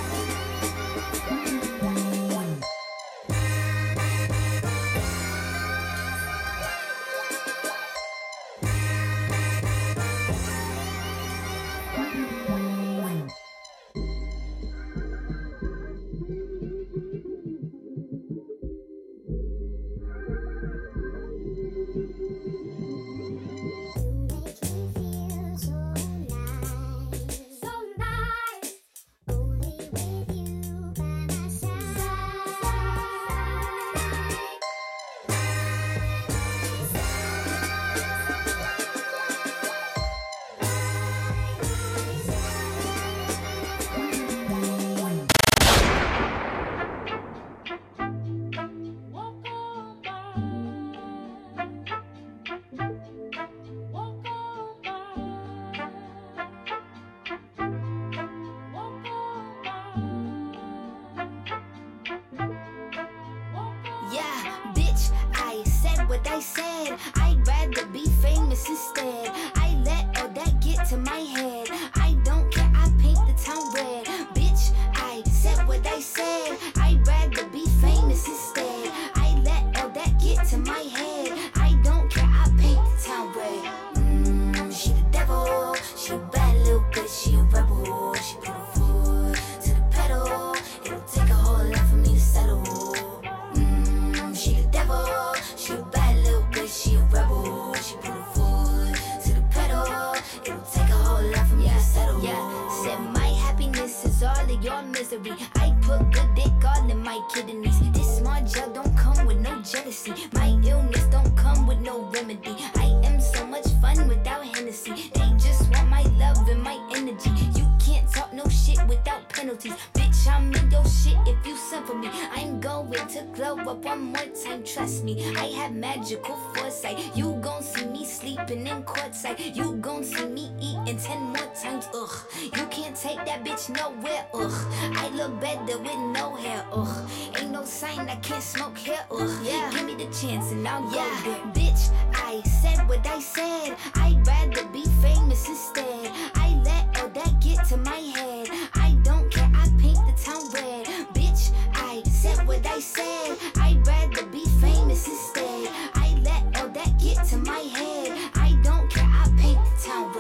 [SPEAKER 9] all misery. I put good dick all in my kidneys. This small gel don't come with no jealousy. My illness don't come with no remedy. I am so much fun without Hennessy. They just want my love and my energy. You can't talk no shit without penalties. Bitch, I'm in your shit if you send for me. I'm going to glow up one more time, trust me. I have magical foresight. You gon' see me sleeping in courtside. You gon' see me eating 10 more times, ugh. You can't take that bitch nowhere, ugh. I look better with no hair, ugh. Ain't no sign I can't smoke here, ugh. Yeah, give me the chance and I'll go there. Bitch, I said what I said. I'd rather be famous instead. I let all that get to my head. I don't care, I paint the town red. Bitch, I said what I said. I'd rather be famous instead. I let all that get to my head. I don't care, I paint the town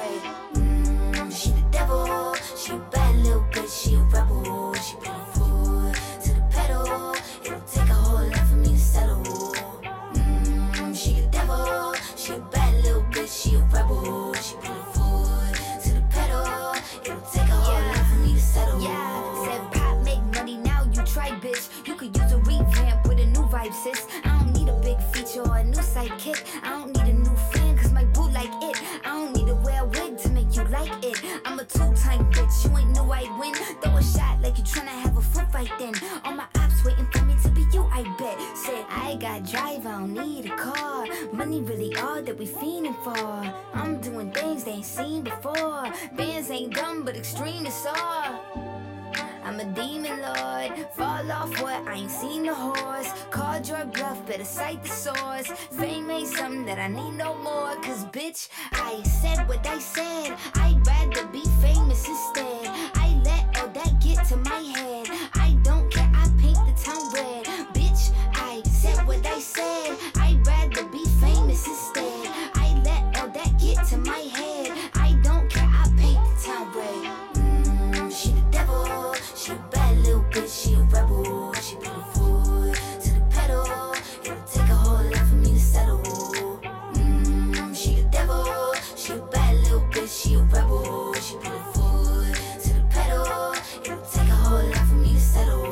[SPEAKER 9] red. She the devil, she a bad little bitch, she a rebel. She put her foot to the pedal. It'll take a whole lot for me to settle. She the devil, she a bad little bitch, she a rebel. She put her foot to the pedal. It'll take a whole lot for me to settle. Yeah, said pop make money, now you try, bitch. You could use a revamp with a new vibe, sis. I don't need a big feature or a new sidekick. I don't need a new fan, cause my boo like it. I don't need to wear a wig to make you like it. I'm a two-time bitch, you ain't know I'd win. Throw a shot like you tryna have a foot fight then. All my ops waiting for me to be you, I bet. Said I got drive, I don't need a car. Money really all that we fiending for. I'm doing things they ain't seen before. Bands ain't dumb, but extreme is all. I'm a demon lord, fall off what, I ain't seen the horse. Called your bluff, better cite the source. Fame ain't something that I need no more. Cause bitch, I said what I said. I'd rather be famous instead. I let all that get to my head. I don't care, I paint the town red. Bitch, I said what I said. I'd rather be famous instead. I let all that get to my head. I don't care, I paint the town red. She the devil, she a bad little bitch, she a rebel. She put her foot to the pedal. It'll take a whole lot for me to settle. She the devil, she a bad little bitch, she a rebel. She put her foot to the pedal. It'll take a whole lot for me to settle.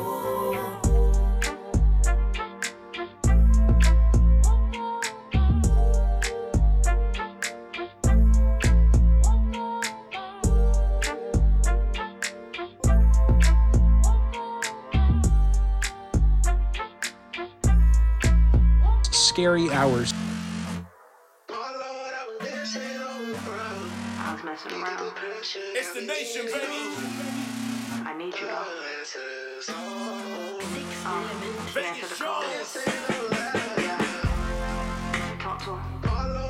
[SPEAKER 16] Scary hours.
[SPEAKER 2] I was messing around.
[SPEAKER 3] It's the nation, baby.
[SPEAKER 2] I need you though. Answer the call. Yeah. Talk to him.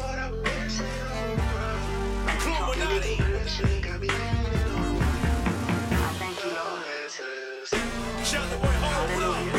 [SPEAKER 2] I thank you though. Hallelujah.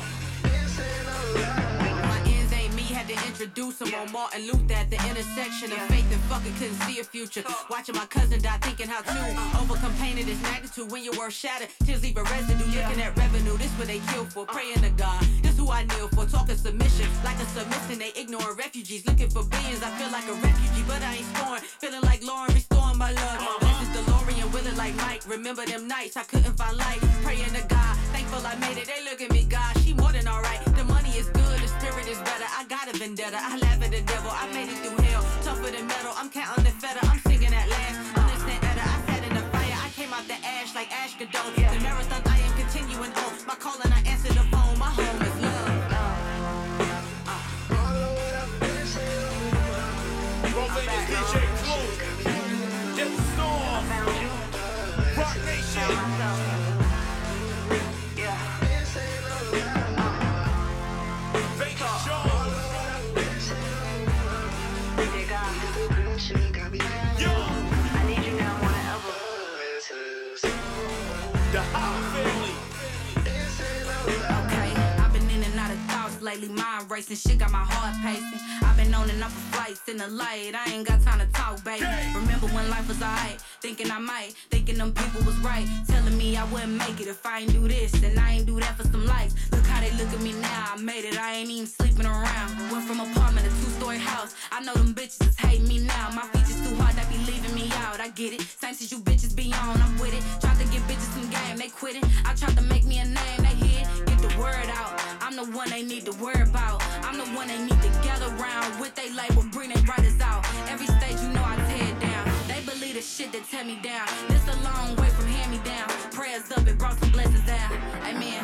[SPEAKER 6] Introduce him on Martin Luther at the intersection of faith and fucking couldn't see a future. Watching my cousin die, thinking how to overcome pain in its magnitude when your world shattered. Tears leave a residue, looking at revenue. This what they kill for, praying to God. This who I kneel for, talking submission. Like a submission, they ignoring refugees. Looking for billions, I feel like a refugee, but I ain't scoring. Feeling like Lauren, restoring my love. This is DeLorean, willing like Mike. Remember them nights I couldn't find light. Praying to God, thankful I made it. They look at me, God, she more than alright. The money is good, the spirit is better. I got a vendetta, I laugh at the devil. I made it through hell, tougher than metal. I'm counting the feta, I'm singing at last. Understand Edda, I sat in the fire. I came out the ash like Ash Gadot. The marathon I am continuing on. My calling, I answer the phone. My home is love.
[SPEAKER 3] DJ Clue, Get the Storm, Rock Nation.
[SPEAKER 6] Lately, mind racing, shit got my heart pacing. I've been on and off of flights in the light. I ain't got time to talk, baby. Remember when life was alright? Thinking I might, thinking them people was right. Telling me I wouldn't make it if I ain't do this and I ain't do that for some likes. Look how how they look at me now. I made it, I ain't even sleeping around. Went from apartment to 2-story house. I know them bitches is hating me now. My features too hard, they be leaving me out. I get it, same shit you bitches be on, I'm with it. Tried to give bitches some game, they quit it. I tried to make me a name, they hear it, get the word out. I'm the one they need to worry about. I'm the one they need to gather around. With they label, bring they writers out. Every stage you know I tear it down. They believe the shit that tear me down. This a long way from hand me down. Prayers up, it brought some blessings down. Amen.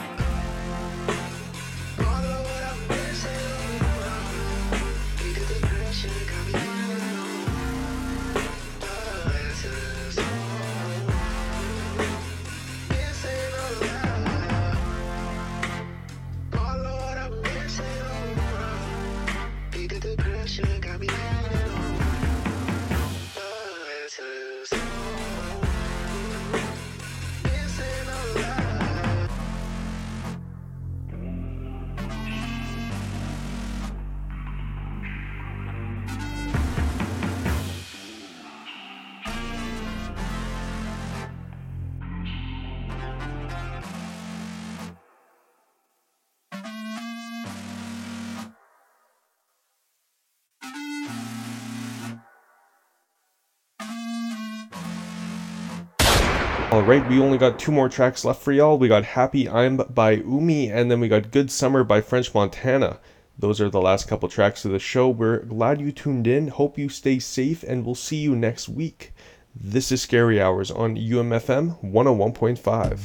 [SPEAKER 11] Alright, we only got 2 more tracks left for y'all. We got Happy I'm by Umi, and then we got Good Summer by French Montana. Those are the last couple tracks of the show. We're glad you tuned in. Hope you stay safe, and we'll see you next week. This is Scary Hours on UMFM 101.5.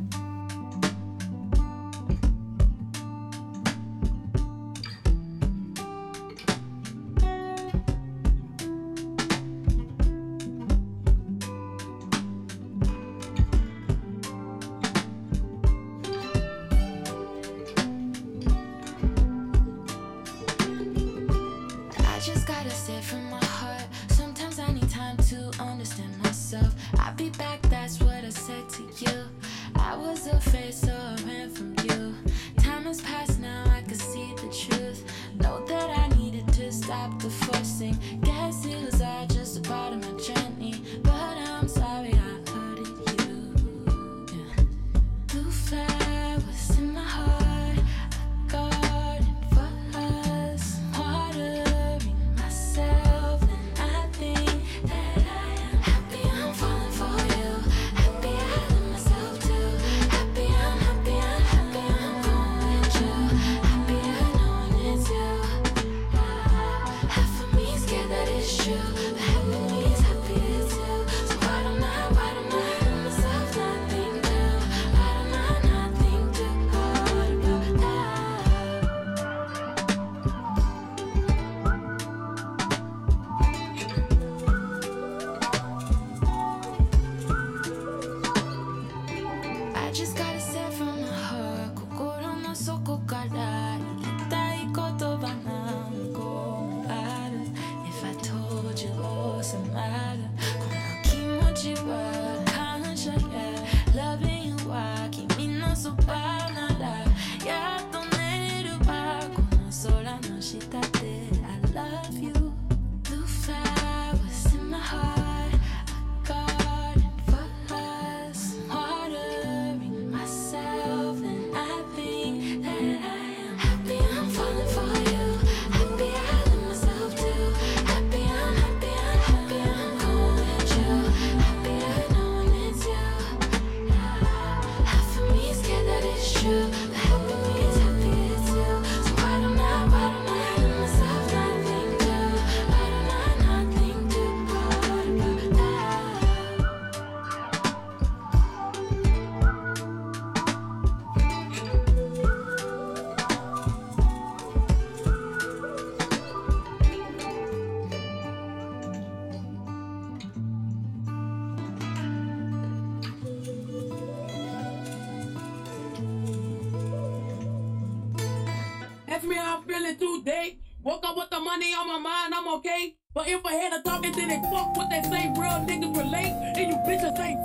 [SPEAKER 4] Ask me how I'm feeling today. Woke up with the money on my mind, I'm okay. But if I had a talking, then they fuck what they say. Real niggas relate, and you bitches ain't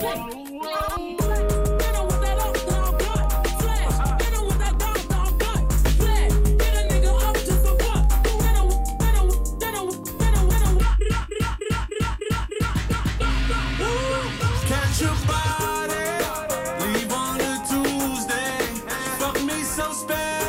[SPEAKER 4] fake.
[SPEAKER 8] Body, leave on a Tuesday. Fuck me so special.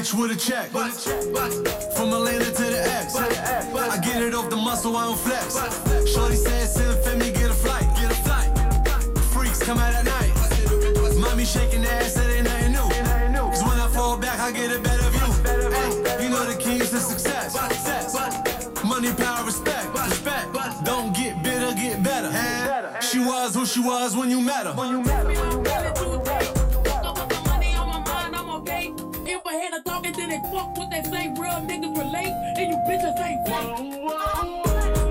[SPEAKER 7] bitch with a check. From Atlanta to the X. I get it off the muscle, I don't flex. Shorty said, send for me, get a flight. Freaks come out at night. Mommy shaking ass, that ain't nothing new. Cause when I fall back, I get a better view. Hey, you know the keys to success. Money, power, respect. Don't get bitter, get better. She was who she was when you met her.
[SPEAKER 4] If I had a talking, then they fuck what they say. Real niggas relate, and you bitches ain't fake.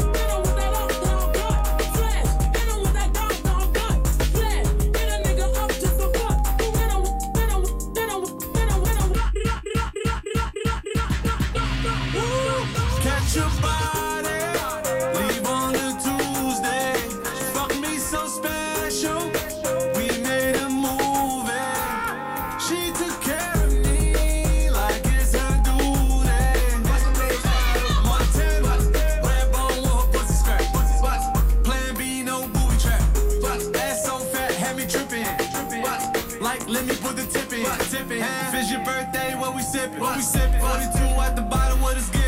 [SPEAKER 7] Catch your body, leave on a Tuesday. She fucked me so special, we made a movie. She took care of me like it's her duty. Montana, red bone with her pussy scratch. Plan B, no booby trap. Ass so fat, had me tripping. Like, let me put the tip in. If it's your birthday, what we sippin'? 42 at the bottom, what is given?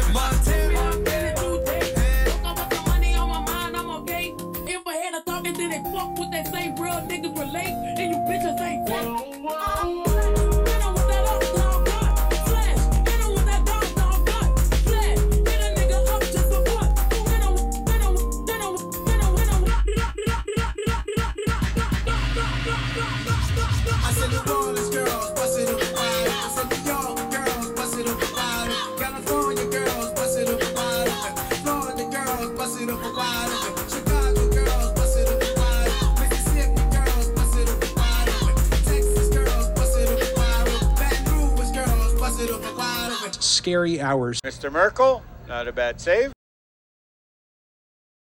[SPEAKER 4] If I had a talking, then they fuck what they say. Real niggas relate, and you bitches ain't fake.
[SPEAKER 7] I said the Rollins girls, bust it up wide. I said the York girls, bust it up wide. California girls, bust it up wide. Florida girls, bust it up wide. Chicago girls, bust it up wide. Mississippi girls, bust it up wide. Texas girls, bust it up wide. Baton Rouge girls, bust it up wide.
[SPEAKER 16] Scary hours.
[SPEAKER 5] Mr. Merkel, not a bad save.